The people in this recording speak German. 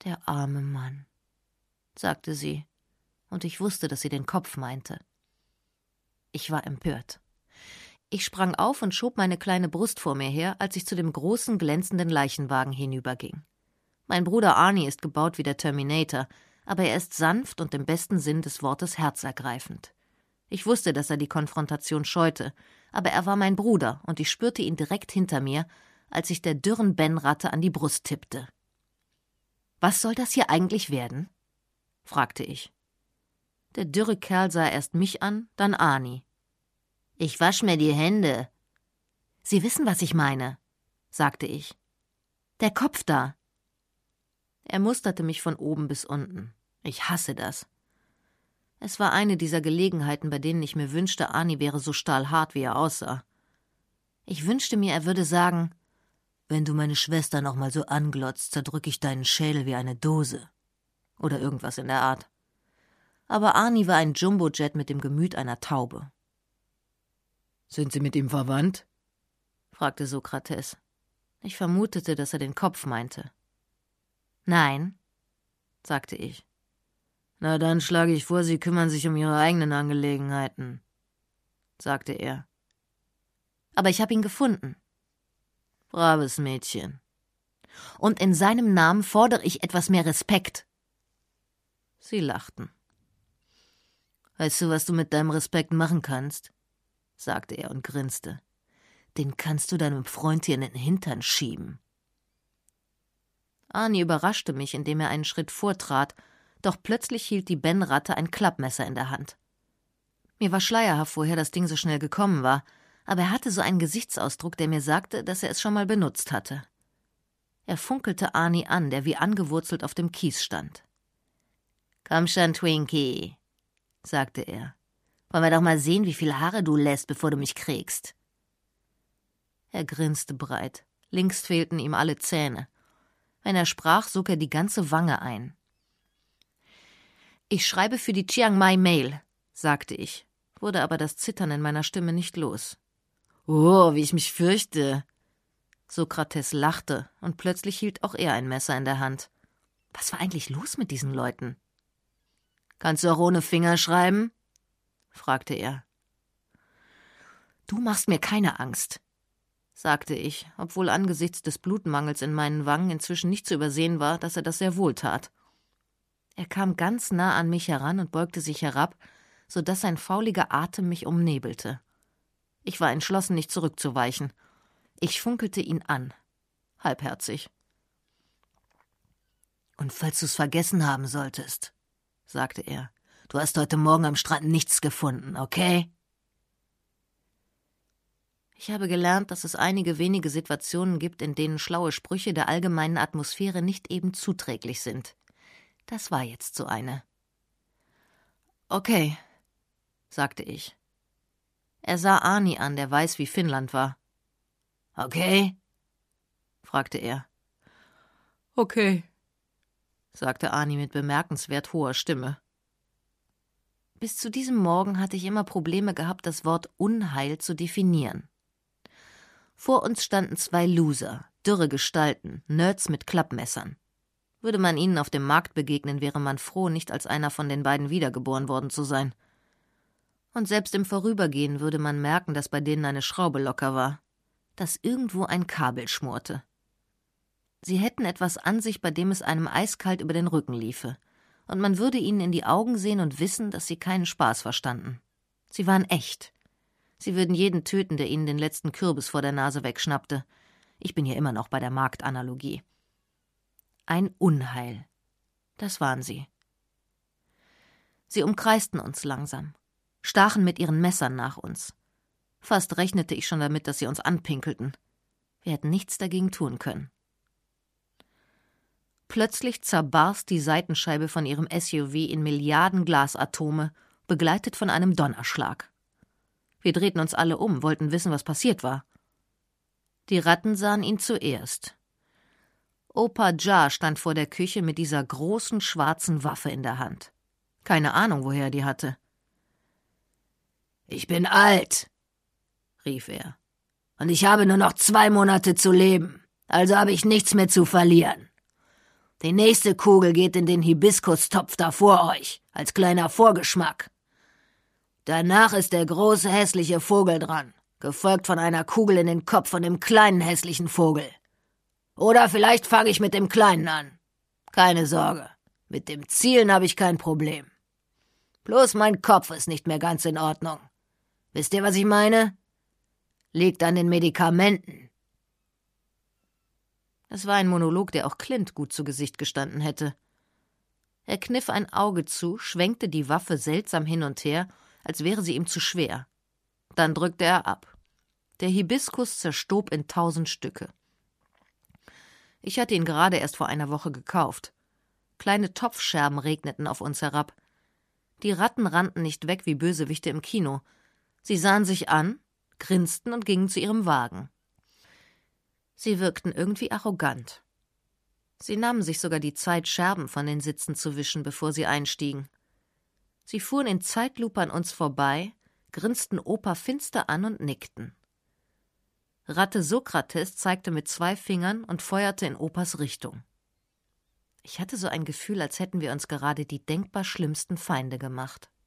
Der arme Mann, sagte sie, und ich wusste, dass sie den Kopf meinte. Ich war empört. Ich sprang auf und schob meine kleine Brust vor mir her, als ich zu dem großen, glänzenden Leichenwagen hinüberging. Mein Bruder Arnie ist gebaut wie der Terminator, aber er ist sanft und im besten Sinn des Wortes herzergreifend. Ich wusste, dass er die Konfrontation scheute, aber er war mein Bruder und ich spürte ihn direkt hinter mir, als ich der dürren Ben-Ratte an die Brust tippte. »Was soll das hier eigentlich werden?« fragte ich. Der dürre Kerl sah erst mich an, dann Arnie. »Ich wasch mir die Hände.« »Sie wissen, was ich meine«, sagte ich. »Der Kopf da.« Er musterte mich von oben bis unten. Ich hasse das. Es war eine dieser Gelegenheiten, bei denen ich mir wünschte, Arnie wäre so stahlhart, wie er aussah. Ich wünschte mir, er würde sagen, »Wenn du meine Schwester noch mal so anglotzt, zerdrück ich deinen Schädel wie eine Dose.« Oder irgendwas in der Art. Aber Arnie war ein Jumbojet mit dem Gemüt einer Taube. »Sind Sie mit ihm verwandt?« fragte Sokrates. Ich vermutete, dass er den Kopf meinte. »Nein«, sagte ich. »Na, dann schlage ich vor, Sie kümmern sich um Ihre eigenen Angelegenheiten«, sagte er. »Aber ich habe ihn gefunden.« »Braves Mädchen.« »Und in seinem Namen fordere ich etwas mehr Respekt.« Sie lachten. »Weißt du, was du mit deinem Respekt machen kannst?«, sagte er und grinste. »Den kannst du deinem Freund hier in den Hintern schieben.« Arnie überraschte mich, indem er einen Schritt vortrat, doch plötzlich hielt die Ben-Ratte ein Klappmesser in der Hand. Mir war schleierhaft, woher das Ding so schnell gekommen war, aber er hatte so einen Gesichtsausdruck, der mir sagte, dass er es schon mal benutzt hatte. Er funkelte Arnie an, der wie angewurzelt auf dem Kies stand. »Komm schon, Twinkie«, sagte er. »Wollen wir doch mal sehen, wie viel Haare du lässt, bevor du mich kriegst.« Er grinste breit. Links fehlten ihm alle Zähne. Wenn er sprach, sog er die ganze Wange ein. »Ich schreibe für die Chiang Mai Mail«, sagte ich, wurde aber das Zittern in meiner Stimme nicht los. »Oh, wie ich mich fürchte.« Sokrates lachte, und plötzlich hielt auch er ein Messer in der Hand. Was war eigentlich los mit diesen Leuten? »Kannst du auch ohne Finger schreiben?« fragte er. »Du machst mir keine Angst«, sagte ich, obwohl angesichts des Blutmangels in meinen Wangen inzwischen nicht zu übersehen war, dass er das sehr wohl tat. Er kam ganz nah an mich heran und beugte sich herab, so dass sein fauliger Atem mich umnebelte. Ich war entschlossen, nicht zurückzuweichen. Ich funkelte ihn an, halbherzig. »Und falls du's vergessen haben solltest«, sagte er, »du hast heute Morgen am Strand nichts gefunden, okay?« Ich habe gelernt, dass es einige wenige Situationen gibt, in denen schlaue Sprüche der allgemeinen Atmosphäre nicht eben zuträglich sind. Das war jetzt so eine. »Okay«, sagte ich. Er sah Arnie an, der weiß, wie Finnland war. »Okay?«, fragte er. »Okay«, sagte Arnie mit bemerkenswert hoher Stimme. Bis zu diesem Morgen hatte ich immer Probleme gehabt, das Wort Unheil zu definieren. Vor uns standen zwei Loser, dürre Gestalten, Nerds mit Klappmessern. Würde man ihnen auf dem Markt begegnen, wäre man froh, nicht als einer von den beiden wiedergeboren worden zu sein. Und selbst im Vorübergehen würde man merken, dass bei denen eine Schraube locker war, dass irgendwo ein Kabel schmorte. Sie hätten etwas an sich, bei dem es einem eiskalt über den Rücken liefe, und man würde ihnen in die Augen sehen und wissen, dass sie keinen Spaß verstanden. Sie waren echt. Sie würden jeden töten, der ihnen den letzten Kürbis vor der Nase wegschnappte. Ich bin hier immer noch bei der Marktanalogie. Ein Unheil. Das waren sie. Sie umkreisten uns langsam, stachen mit ihren Messern nach uns. Fast rechnete ich schon damit, dass sie uns anpinkelten. Wir hätten nichts dagegen tun können. Plötzlich zerbarst die Seitenscheibe von ihrem SUV in Milliarden Glasatome, begleitet von einem Donnerschlag. Wir drehten uns alle um, wollten wissen, was passiert war. Die Ratten sahen ihn zuerst. Opa Ja stand vor der Küche mit dieser großen schwarzen Waffe in der Hand. Keine Ahnung, woher er die hatte. »Ich bin alt«, rief er, »und ich habe nur noch 2 Monate zu leben, also habe ich nichts mehr zu verlieren. Die nächste Kugel geht in den Hibiskustopf da vor euch, als kleiner Vorgeschmack. Danach ist der große hässliche Vogel dran, gefolgt von einer Kugel in den Kopf von dem kleinen hässlichen Vogel. Oder vielleicht fange ich mit dem Kleinen an. Keine Sorge, mit dem Zielen habe ich kein Problem. Bloß mein Kopf ist nicht mehr ganz in Ordnung. Wisst ihr, was ich meine? Liegt an den Medikamenten. Es war ein Monolog, der auch Clint gut zu Gesicht gestanden hätte. Er kniff ein Auge zu, schwenkte die Waffe seltsam hin und her, als wäre sie ihm zu schwer. Dann drückte er ab. Der Hibiskus zerstob in 1000 Stücke. Ich hatte ihn gerade erst vor einer Woche gekauft. Kleine Topfscherben regneten auf uns herab. Die Ratten rannten nicht weg wie Bösewichte im Kino. Sie sahen sich an, grinsten und gingen zu ihrem Wagen. Sie wirkten irgendwie arrogant. Sie nahmen sich sogar die Zeit, Scherben von den Sitzen zu wischen, bevor sie einstiegen. Sie fuhren in Zeitlupe an uns vorbei, grinsten Opa finster an und nickten. Ratte Sokrates zeigte mit 2 Fingern und feuerte in Opas Richtung. Ich hatte so ein Gefühl, als hätten wir uns gerade die denkbar schlimmsten Feinde gemacht.